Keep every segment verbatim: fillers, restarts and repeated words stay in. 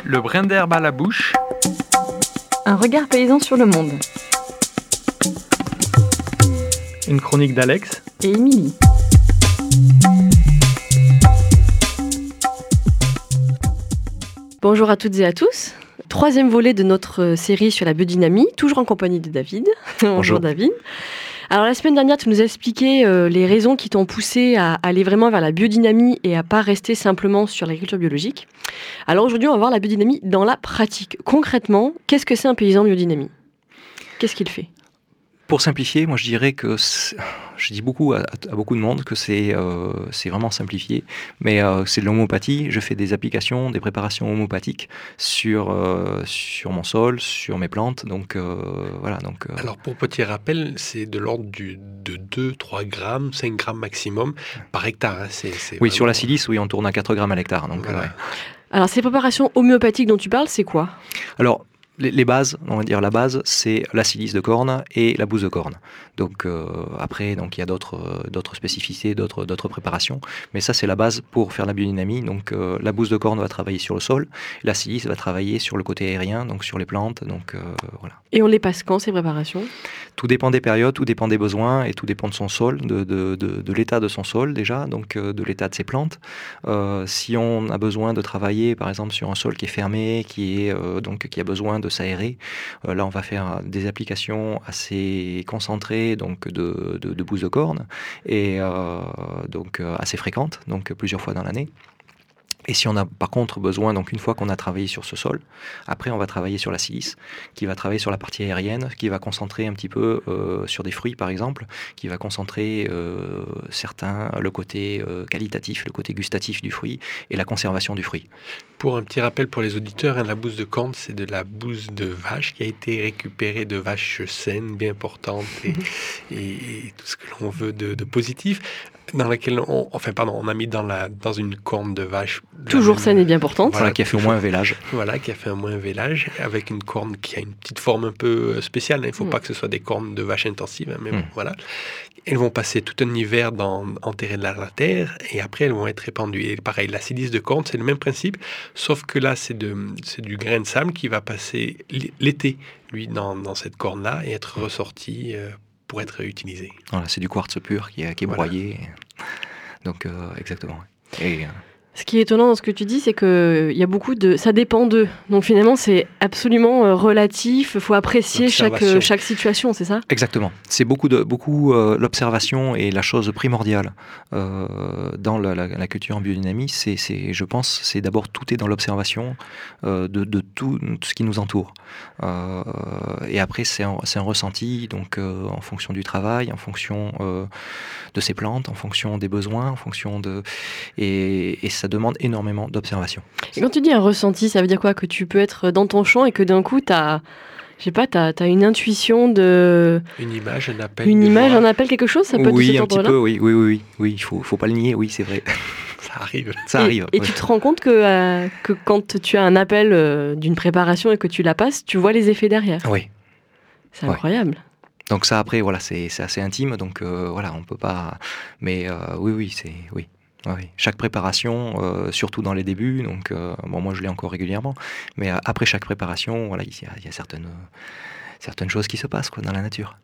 Le brin d'herbe à la bouche. Un regard paysan sur le monde. Une chronique d'Alex et Émilie. Bonjour à toutes et à tous. Troisième volet de notre série sur la biodynamie, toujours en compagnie de David. Bonjour. Bonjour David. Alors la semaine dernière, tu nous as expliqué euh, les raisons qui t'ont poussé à aller vraiment vers la biodynamie et à pas rester simplement sur l'agriculture biologique. Alors aujourd'hui, on va voir la biodynamie dans la pratique. Concrètement, qu'est-ce que c'est un paysan biodynamie ? Qu'est-ce qu'il fait ? Pour simplifier, moi je dirais que, je dis beaucoup à, à beaucoup de monde que c'est, euh, c'est vraiment simplifié, mais euh, c'est de l'homéopathie. Je fais des applications, des préparations homéopathiques sur, euh, sur mon sol, sur mes plantes. Donc euh, voilà. Donc, euh... Alors pour petit rappel, c'est de l'ordre du, de deux à trois grammes, cinq grammes maximum par hectare. Hein. C'est, c'est oui, vraiment... sur la silice, oui, on tourne à quatre grammes à l'hectare. Donc, voilà. ouais. Alors ces préparations homéopathiques dont tu parles, c'est quoi ? Alors, Les, les bases, on va dire la base, c'est la silice de corne et la bouse de corne. Donc euh, après, donc il y a d'autres, euh, d'autres spécificités, d'autres, d'autres préparations, mais ça c'est la base pour faire la biodynamie. Donc euh, la bouse de corne va travailler sur le sol, la silice va travailler sur le côté aérien, donc sur les plantes. Donc euh, voilà. Et on les passe quand ces préparations ? Tout dépend des périodes, tout dépend des besoins et tout dépend de son sol, de, de, de, de l'état de son sol déjà, donc euh, de l'état de ses plantes. Euh, si on a besoin de travailler, par exemple, sur un sol qui est fermé, qui est euh, donc qui a besoin de s'aérer, euh, là on va faire des applications assez concentrées, donc de, de, de bouse de corne et euh, donc euh, assez fréquentes, donc plusieurs fois dans l'année. Et si on a par contre besoin, donc une fois qu'on a travaillé sur ce sol, après on va travailler sur la silice, qui va travailler sur la partie aérienne, qui va concentrer un petit peu euh, sur des fruits par exemple, qui va concentrer euh, certains, le côté euh, qualitatif, le côté gustatif du fruit et la conservation du fruit. Pour un petit rappel pour les auditeurs, hein, la bouse de corne, c'est de la bouse de vache qui a été récupérée de vaches saines, bien portantes et, et, et tout ce que l'on veut de, de positif. Dans laquelle on, enfin pardon, on a mis dans, la, dans une corne de vache. Toujours saine et bien portante. Voilà, qui a fait au moins un vélage. Voilà, qui a fait au moins un vélage, avec une corne qui a une petite forme un peu spéciale. Il ne faut mmh. pas que ce soit des cornes de vache intensives, hein, mais mmh. bon, voilà. Elles vont passer tout un hiver dans, enterrées dans la terre, et après elles vont être répandues. Et pareil, la silice de corne, c'est le même principe, sauf que là, c'est, de, c'est du grain de sable qui va passer l'été, lui, dans, dans cette corne-là, et être ressorti euh, pour être utilisé. Voilà, c'est du quartz pur qui est, qui est voilà. broyé. Donc, euh, exactement. Et, euh... Ce qui est étonnant dans ce que tu dis, c'est qu'il y a beaucoup de... Ça dépend d'eux. Donc finalement, c'est absolument euh, relatif. Il faut apprécier chaque, euh, chaque situation, c'est ça ? Exactement. C'est beaucoup, de, beaucoup euh, l'observation est la chose primordiale euh, dans la, la, la culture en biodynamie. C'est, c'est, je pense, c'est d'abord tout est dans l'observation euh, de, de tout ce qui nous entoure. Euh, et après, c'est un, c'est un ressenti, donc euh, en fonction du travail, en fonction euh, de ses plantes, en fonction des besoins, en fonction de... Et, et ça demande énormément d'observation. Et quand tu dis un ressenti, ça veut dire quoi ? Que tu peux être dans ton champ et que d'un coup, tu as, je sais pas, t'as, t'as une intuition de... Une image, un appel. Une image, un appel, quelque chose, ça peut oui, être de cet un petit ordre-là ? peu, oui, oui, oui, oui, il faut, faut pas le nier, oui, c'est vrai. Ça arrive. Ça et, arrive. Et ouais. tu te rends compte que, euh, que quand tu as un appel euh, d'une préparation et que tu la passes, tu vois les effets derrière. Oui. C'est ouais. incroyable. Donc ça, après, voilà, c'est, c'est assez intime, donc euh, voilà, on peut pas... Mais euh, oui, oui, c'est... Oui. Oui, chaque préparation, euh, surtout dans les débuts, donc euh, bon, moi je l'ai encore régulièrement, mais euh, après chaque préparation, voilà, il y a, il y a certaines, euh, certaines choses qui se passent quoi, dans la nature.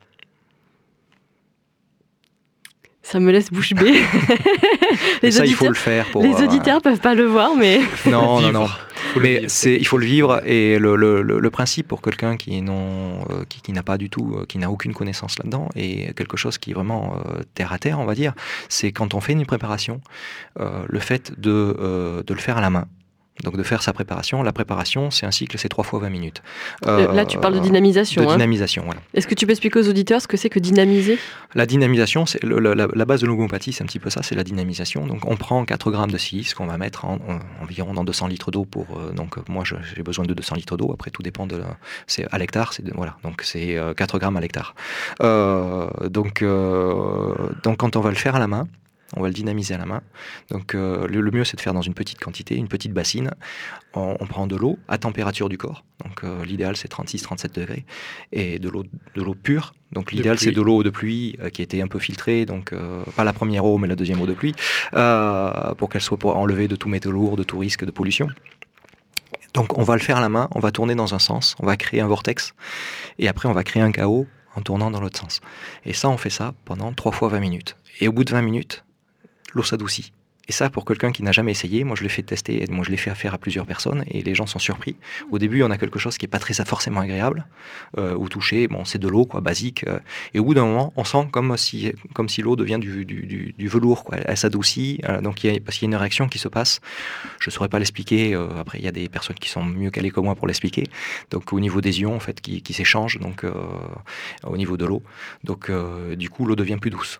Ça me laisse bouche bée. les ça, auditeurs, il faut le faire. Pour, les euh, auditeurs peuvent pas le voir, mais... Non, non, non. Faut mais c'est, il faut le vivre, et le, le, le, le principe pour quelqu'un qui, non, euh, qui, qui n'a pas du tout, euh, qui n'a aucune connaissance là-dedans, et quelque chose qui est vraiment euh, terre à terre, on va dire, c'est quand on fait une préparation, euh, le fait de, euh, de le faire à la main. Donc de faire sa préparation. La préparation, c'est un cycle, c'est trois fois vingt minutes. Euh, Là, tu parles de dynamisation. De hein. dynamisation, voilà. Est-ce que tu peux expliquer aux auditeurs ce que c'est que dynamiser ? La dynamisation, c'est le, la, la base de l'homéopathie, c'est un petit peu ça, c'est la dynamisation. Donc on prend quatre grammes de silice qu'on va mettre en, en, environ dans deux cents litres d'eau pour... Euh, donc moi, je, j'ai besoin de deux cents litres d'eau. Après, tout dépend de... La, c'est à l'hectare, c'est de, voilà. Donc c'est euh, quatre grammes à l'hectare. Euh, donc, euh, donc quand on va le faire à la main, on va le dynamiser à la main. Donc euh, le, le mieux, c'est de faire dans une petite quantité, une petite bassine. On, on prend de l'eau à température du corps. Donc euh, l'idéal, c'est trente-six à trente-sept degrés. Et de l'eau, de l'eau pure. Donc l'idéal, c'est de l'eau de pluie euh, qui a été un peu filtrée. Donc euh, pas la première eau, mais la deuxième eau de pluie. Euh, pour qu'elle soit pour enlever de tout métaux lourd, de tout risque de pollution. Donc on va le faire à la main, on va tourner dans un sens, on va créer un vortex, et après on va créer un chaos en tournant dans l'autre sens. Et ça, on fait ça pendant trois fois vingt minutes. Et au bout de vingt minutes, l'eau s'adoucit. Et ça, pour quelqu'un qui n'a jamais essayé, moi je l'ai fait tester, moi je l'ai fait faire à plusieurs personnes, et les gens sont surpris. Au début, on a quelque chose qui n'est pas très forcément agréable, euh, ou toucher, bon, c'est de l'eau, quoi, basique. Euh, et au bout d'un moment, on sent comme si, comme si l'eau devient du, du, du, du velours, quoi. Elle, elle s'adoucit, euh, donc il y a, parce qu'il y a une réaction qui se passe. Je ne saurais pas l'expliquer. Euh, après, il y a des personnes qui sont mieux calées que moi pour l'expliquer. Donc au niveau des ions, en fait, qui, qui s'échangent, donc euh, au niveau de l'eau. Donc euh, du coup, l'eau devient plus douce.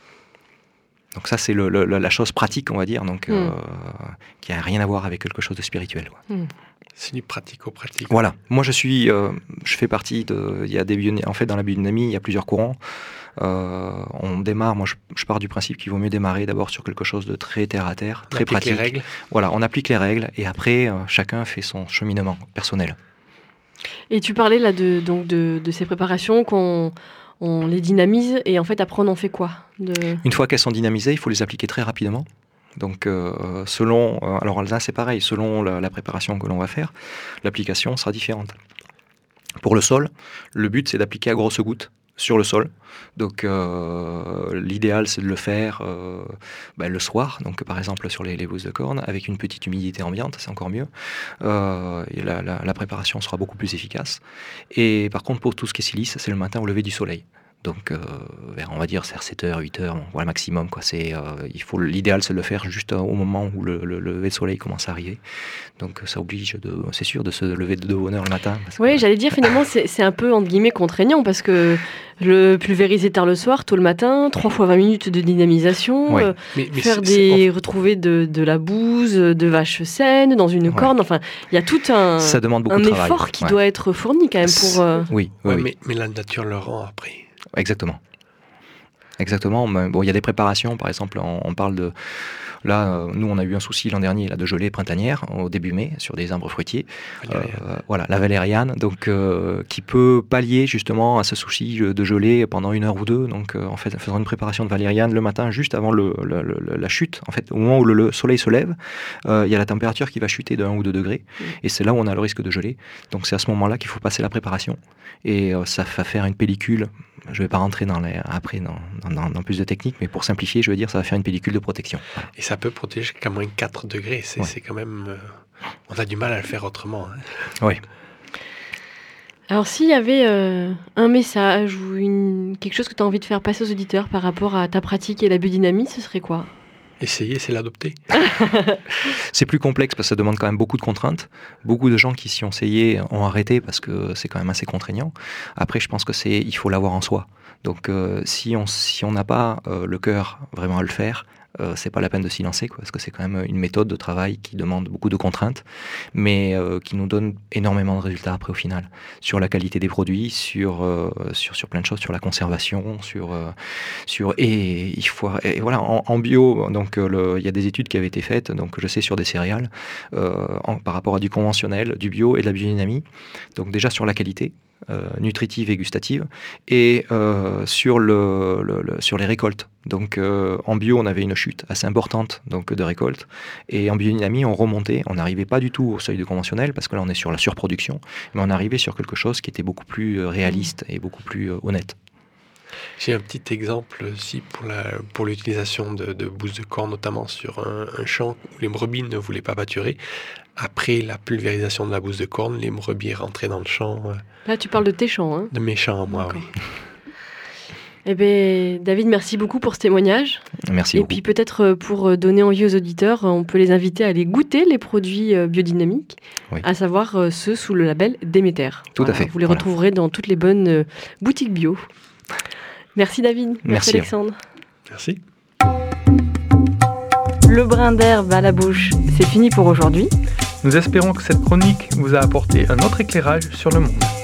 Donc ça, c'est le, le, la chose pratique, on va dire, donc, mm. euh, qui n'a rien à voir avec quelque chose de spirituel. Mm. C'est du pratico-pratique. Voilà. Moi, je suis, euh, je fais partie de... Il y a des bio, en fait, dans la biodynamie, il y a plusieurs courants. Euh, on démarre, moi, je, je pars du principe qu'il vaut mieux démarrer d'abord sur quelque chose de très terre-à-terre, très pratique. On applique les règles. Voilà, on applique les règles, et après, euh, chacun fait son cheminement personnel. Et tu parlais là de, donc de, de ces préparations qu'on... on les dynamise et en fait après on en fait quoi de... Une fois qu'elles sont dynamisées, il faut les appliquer très rapidement. Donc euh, selon, euh, alors là c'est pareil, selon la, la préparation que l'on va faire, l'application sera différente. Pour le sol, le but c'est d'appliquer à grosses gouttes sur le sol. Donc euh, l'idéal c'est de le faire euh, ben, le soir, donc par exemple sur les, les bousses de corne, avec une petite humidité ambiante, c'est encore mieux. Euh, et la, la, la préparation sera beaucoup plus efficace. Et par contre pour tout ce qui est silice, c'est le matin au lever du soleil. Donc, euh, vers, on va dire, vers sept heures, huit heures, bon, voilà, maximum, quoi. C'est, euh, il faut, l'idéal, c'est de le faire juste au moment où le, le, le lever de soleil commence à arriver. Donc, ça oblige, de, c'est sûr, de se lever de bonne heure le matin. Oui, que, j'allais dire, finalement, c'est, c'est un peu, entre guillemets, contraignant, parce que le pulvériser tard le soir, tôt le matin, trois fois vingt minutes de dynamisation, ouais. euh, mais, mais faire des, off... retrouver de, de la bouse, de vaches saines dans une ouais. corne, enfin, il y a tout un, ça demande beaucoup un de effort travail, qui ouais. doit être fourni, quand même, pour... Euh... Oui, oui, ouais, oui. Mais, mais la nature le rend après. Exactement. Exactement. Bon, il y a des préparations, par exemple, on, on parle de... Là, euh, nous, on a eu un souci l'an dernier là, de gelée printanière au début mai sur des arbres fruitiers. Euh, voilà, la valériane, donc euh, qui peut pallier justement à ce souci de gelée pendant une heure ou deux. Donc, euh, en fait, en faisant une préparation de valériane le matin, juste avant le, le, le, la chute, en fait, au moment où le, le soleil se lève, euh, il y a la température qui va chuter de un ou deux degrés, mmh. et c'est là où on a le risque de geler. Donc, c'est à ce moment-là qu'il faut passer la préparation, et euh, ça va faire une pellicule. Je ne vais pas rentrer dans les, après dans, dans, dans plus de techniques, mais pour simplifier, je veux dire, ça va faire une pellicule de protection. Voilà. Et ça peut protéger jusqu'à moins quatre degrés. C'est, ouais. c'est quand même... Euh, on a du mal à le faire autrement. Hein. Oui. Alors, s'il y avait euh, un message ou une, quelque chose que tu as envie de faire passer aux auditeurs par rapport à ta pratique et la biodynamie, ce serait quoi ? Essayer, c'est l'adopter. C'est plus complexe parce que ça demande quand même beaucoup de contraintes. Beaucoup de gens qui s'y ont essayé ont arrêté parce que c'est quand même assez contraignant. Après, je pense que c'est, il faut l'avoir en soi. Donc, euh, si on si on n'a pas euh, le cœur vraiment à le faire, euh, c'est pas la peine de s'y lancer, quoi, parce que c'est quand même une méthode de travail qui demande beaucoup de contraintes, mais euh, qui nous donne énormément de résultats après au final, sur la qualité des produits, sur euh, sur sur plein de choses, sur la conservation, sur euh, sur et il faut et voilà en, en bio, donc le, il y a des études qui avaient été faites, donc je sais sur des céréales euh, en, par rapport à du conventionnel, du bio et de la biodynamie, donc déjà sur la qualité. Euh, nutritive et gustative, et euh, sur, le, le, le, sur les récoltes. Donc euh, en bio, on avait une chute assez importante donc, de récoltes, et en biodynamie, on remontait, on n'arrivait pas du tout au seuil de conventionnel, parce que là, on est sur la surproduction, mais on arrivait sur quelque chose qui était beaucoup plus euh, réaliste et beaucoup plus euh, honnête. J'ai un petit exemple aussi pour, la, pour l'utilisation de, de bousses de corne, notamment sur un, un champ où les brebis ne voulaient pas pâturer. Après la pulvérisation de la bouse de corne, les brebis rentraient dans le champ. Euh, Là, tu parles de tes champs, hein ? De mes champs, moi, D'accord. oui. Eh bien, David, merci beaucoup pour ce témoignage. Merci Et beaucoup. puis peut-être pour donner envie aux auditeurs, on peut les inviter à aller goûter les produits biodynamiques, oui. à savoir ceux sous le label Déméter. Tout voilà, à fait. Vous les voilà. retrouverez dans toutes les bonnes boutiques bio. Merci David. Merci, merci Alexandre. Merci. Le brin d'herbe à la bouche, c'est fini pour aujourd'hui. Nous espérons que cette chronique vous a apporté un autre éclairage sur le monde.